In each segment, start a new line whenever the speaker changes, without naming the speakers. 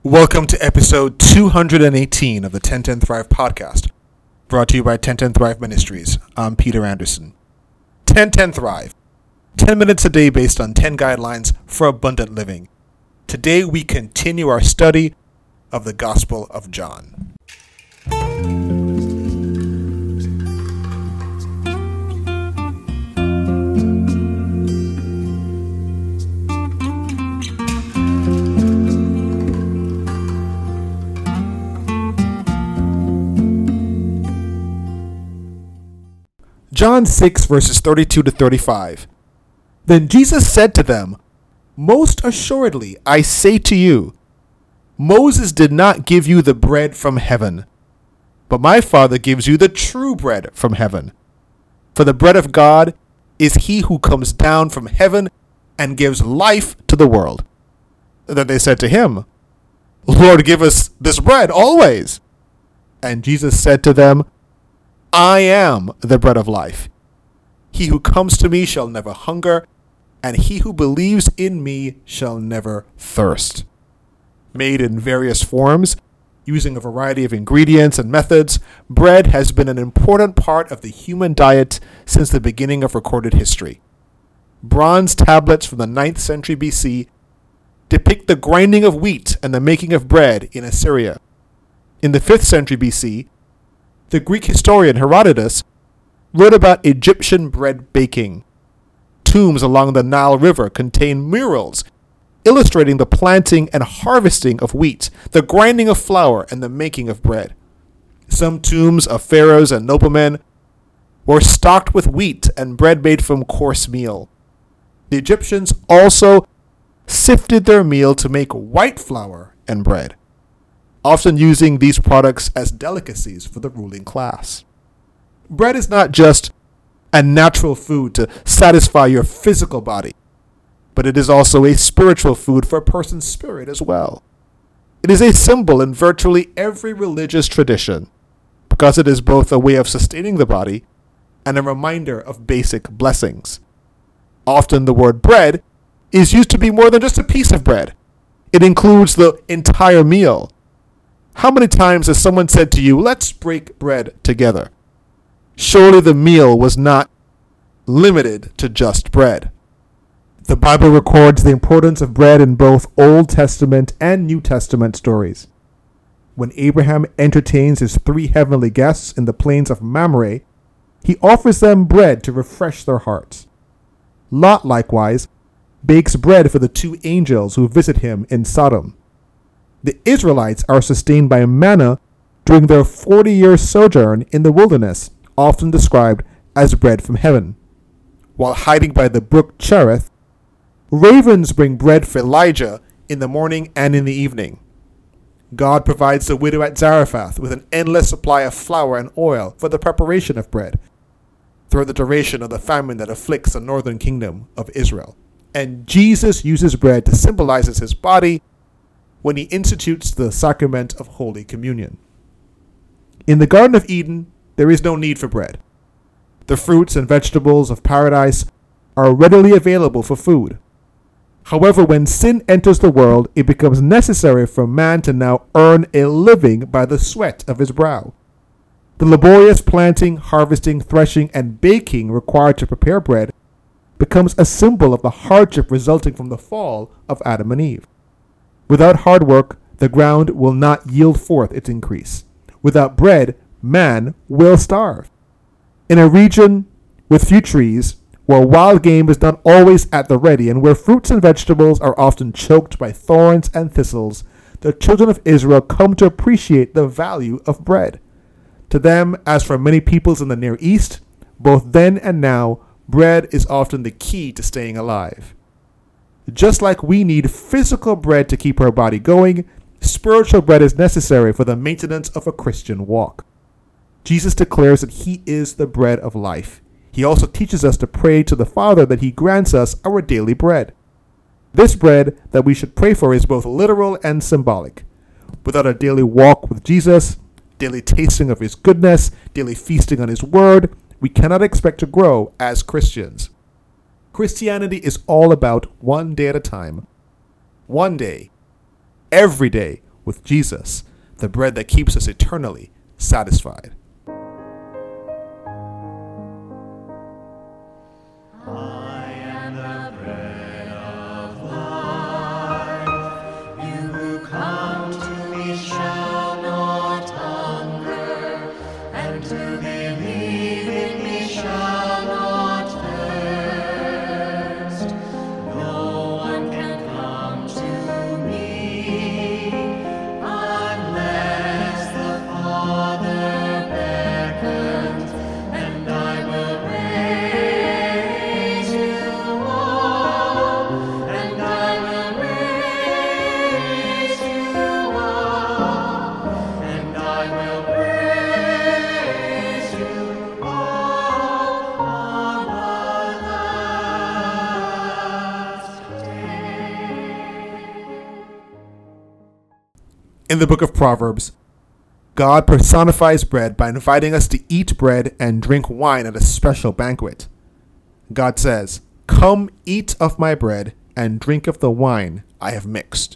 Welcome to episode 218 of the 1010 Thrive podcast, brought to you by 1010 Thrive Ministries. I'm Peter Anderson. 1010 Thrive, 10 minutes a day based on 10 guidelines for abundant living. Today we continue our study of the Gospel of John. John 6 verses 32 to 35. Then Jesus said to them, "Most assuredly I say to you, Moses did not give you the bread from heaven, but my Father gives you the true bread from heaven. For the bread of God is he who comes down from heaven and gives life to the world." Then they said to him, "Lord, give us this bread always." And Jesus said to them, "I am the bread of life. He who comes to me shall never hunger, and he who believes in me shall never thirst." Made in various forms, using a variety of ingredients and methods, bread has been an important part of the human diet since the beginning of recorded history. Bronze tablets from the 9th century BC depict the grinding of wheat and the making of bread in Assyria. In the 5th century BC, the Greek historian Herodotus wrote about Egyptian bread baking. Tombs along the Nile River contain murals illustrating the planting and harvesting of wheat, the grinding of flour, and the making of bread. Some tombs of pharaohs and noblemen were stocked with wheat and bread made from coarse meal. The Egyptians also sifted their meal to make white flour and bread, often using these products as delicacies for the ruling class. Bread is not just a natural food to satisfy your physical body, but it is also a spiritual food for a person's spirit as well. It is a symbol in virtually every religious tradition, because it is both a way of sustaining the body and a reminder of basic blessings. Often the word bread is used to be more than just a piece of bread. It includes the entire meal. How many times has someone said to you, "Let's break bread together"? Surely the meal was not limited to just bread. The Bible records the importance of bread in both Old Testament and New Testament stories. When Abraham entertains his 3 heavenly guests in the plains of Mamre, he offers them bread to refresh their hearts. Lot likewise bakes bread for the 2 angels who visit him in Sodom. The Israelites are sustained by manna during their 40-year sojourn in the wilderness, often described as bread from heaven. While hiding by the brook Cherith, ravens bring bread for Elijah in the morning and in the evening. God provides the widow at Zarephath with an endless supply of flour and oil for the preparation of bread throughout the duration of the famine that afflicts the northern kingdom of Israel. And Jesus uses bread to symbolize his body when he institutes the sacrament of Holy Communion. In the Garden of Eden, there is no need for bread. The fruits and vegetables of paradise are readily available for food. However, when sin enters the world, it becomes necessary for man to now earn a living by the sweat of his brow. The laborious planting, harvesting, threshing, and baking required to prepare bread becomes a symbol of the hardship resulting from the fall of Adam and Eve. Without hard work, the ground will not yield forth its increase. Without bread, man will starve. In a region with few trees, where wild game is not always at the ready, and where fruits and vegetables are often choked by thorns and thistles, the children of Israel come to appreciate the value of bread. To them, as for many peoples in the Near East, both then and now, bread is often the key to staying alive. Just like we need physical bread to keep our body going, spiritual bread is necessary for the maintenance of a Christian walk. Jesus declares that he is the bread of life. He also teaches us to pray to the Father that he grants us our daily bread. This bread that we should pray for is both literal and symbolic. Without a daily walk with Jesus, daily tasting of his goodness, daily feasting on his word, we cannot expect to grow as Christians. Christianity is all about one day at a time. One day, every day, with Jesus, the bread that keeps us eternally satisfied. In the book of Proverbs, God personifies bread by inviting us to eat bread and drink wine at a special banquet. God says, "Come eat of my bread and drink of the wine I have mixed."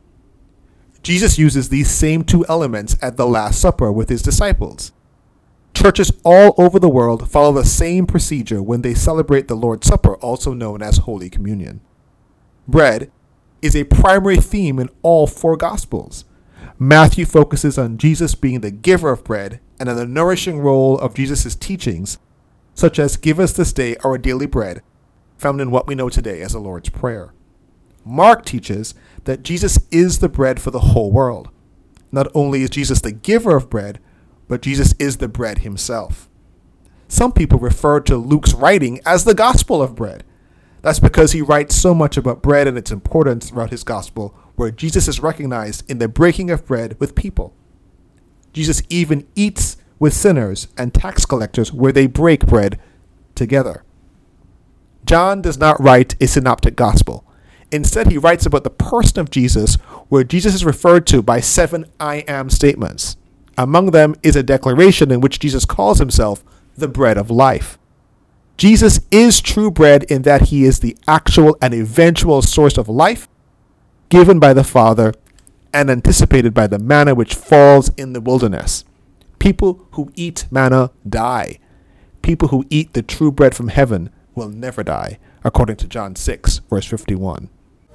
Jesus uses these same two elements at the Last Supper with his disciples. Churches all over the world follow the same procedure when they celebrate the Lord's Supper, also known as Holy Communion. Bread is a primary theme in all four Gospels. Matthew focuses on Jesus being the giver of bread and on the nourishing role of Jesus' teachings, such as "Give us this day our daily bread," found in what we know today as the Lord's Prayer. Mark teaches that Jesus is the bread for the whole world. Not only is Jesus the giver of bread, but Jesus is the bread himself. Some people refer to Luke's writing as the Gospel of Bread. That's because he writes so much about bread and its importance throughout his gospel, where Jesus is recognized in the breaking of bread with people. Jesus even eats with sinners and tax collectors where they break bread together. John does not write a synoptic gospel. Instead, he writes about the person of Jesus, where Jesus is referred to by 7 I am statements. Among them is a declaration in which Jesus calls himself the bread of life. Jesus is true bread in that he is the actual and eventual source of life, given by the Father and anticipated by the manna which falls in the wilderness. People who eat manna die. People who eat the true bread from heaven will never die, according to John 6, verse 51.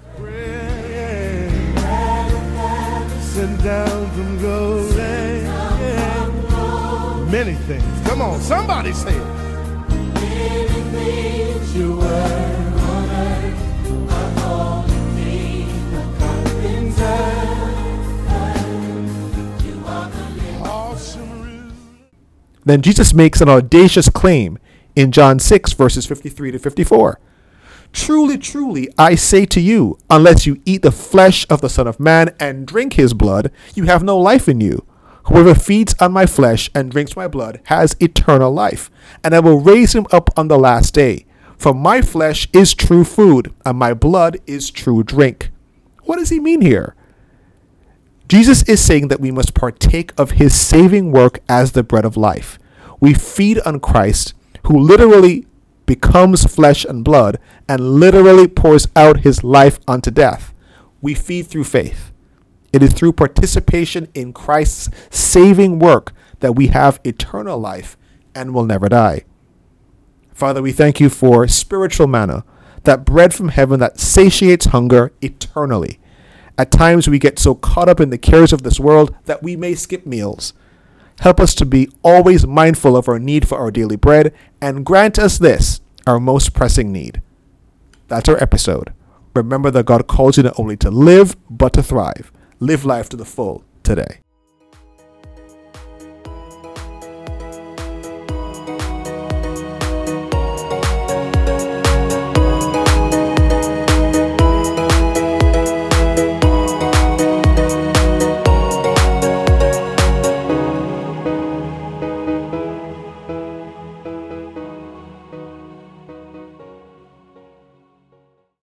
Sent down from gold, many things. Come on, somebody say it. Many things you were on earth are calling me the carpenter. You are the awesome root.
Then Jesus makes an audacious claim in John 6, verses 53 to 54. "Truly, truly, I say to you, unless you eat the flesh of the Son of Man and drink his blood, you have no life in you. Whoever feeds on my flesh and drinks my blood has eternal life, and I will raise him up on the last day. For my flesh is true food, and my blood is true drink." What does he mean here? Jesus is saying that we must partake of his saving work as the bread of life. We feed on Christ, who literally becomes flesh and blood and literally pours out his life unto death. We feed through faith. It is through participation in Christ's saving work that we have eternal life and will never die. Father, we thank you for spiritual manna, that bread from heaven that satiates hunger eternally. At times we get so caught up in the cares of this world that we may skip meals. Help us to be always mindful of our need for our daily bread, and grant us this, our most pressing need. That's our episode. Remember that God calls you not only to live, but to thrive. Live life to the full today.